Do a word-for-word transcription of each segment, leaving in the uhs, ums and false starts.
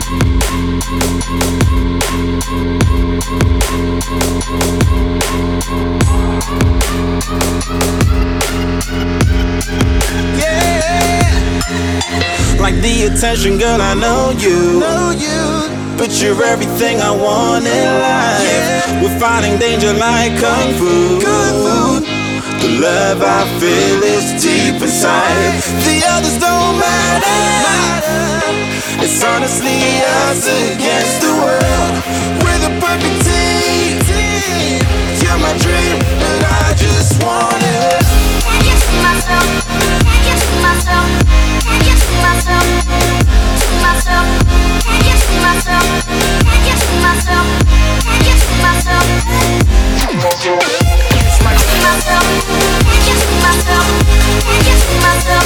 Like the attention, girl, I know you. Know you. But you're everything I want in life. Yeah. We're fighting danger like kung fu. Kung fu. The love I feel is deep inside. The others don't matter. It's honestly us against the world. We're the perfect team. You're my dream, but I just want it. I just see myself. I just see myself. I just see myself. See myself. I just see myself. I just see myself. I just see myself. See myself. I just see myself. I just see myself. See myself.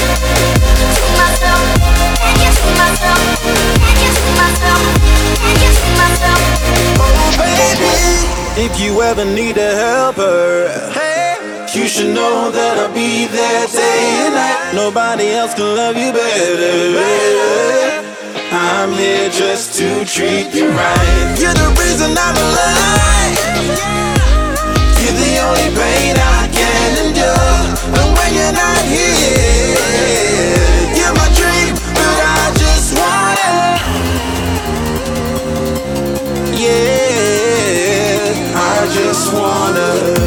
I just see myself. I just see myself. I just see myself. Oh baby, if you ever need a helper, you should know that I'll be there day and night. Nobody else can love you better. I'm here just to treat you right. You're the reason I'm alive. You're the only pain I can endure. And when you're not here, you're my dream, but I just want it. Yeah, I just wanna.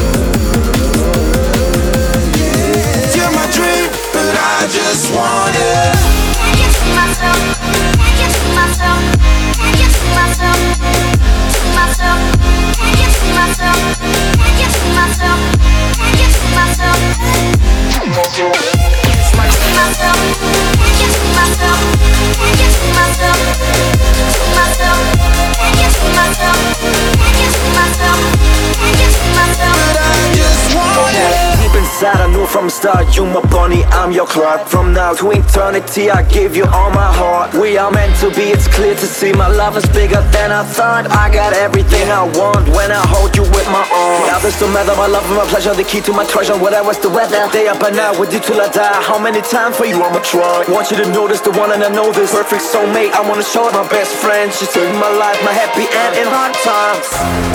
I just want it. I just see myself. I just see myself. I just see myself. See myself. I just see myself. I just see myself. I just see myself. See myself. I just see myself. I just see myself. I just see myself. See myself. I just see myself. I just see myself. I just see myself. But I just want it. Deep inside I knew from the start, you my bunny, I'm your Clark. From now to eternity I give you all my heart. We are meant to be, it's clear to see. My love is bigger than I thought. I got everything I want when I hold you with my arms. The others don't matter, my love and my pleasure, the key to my treasure. Whatever's the weather, day up and out with you till I die. How many times for you I'ma try? Want you to notice the one and I know this. Perfect soulmate, I wanna show it. My best friend, she saved my life, my happy end in hard times.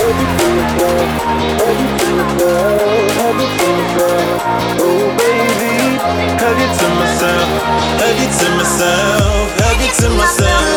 Oh baby, hug it to myself, hug it to myself, hug it to myself.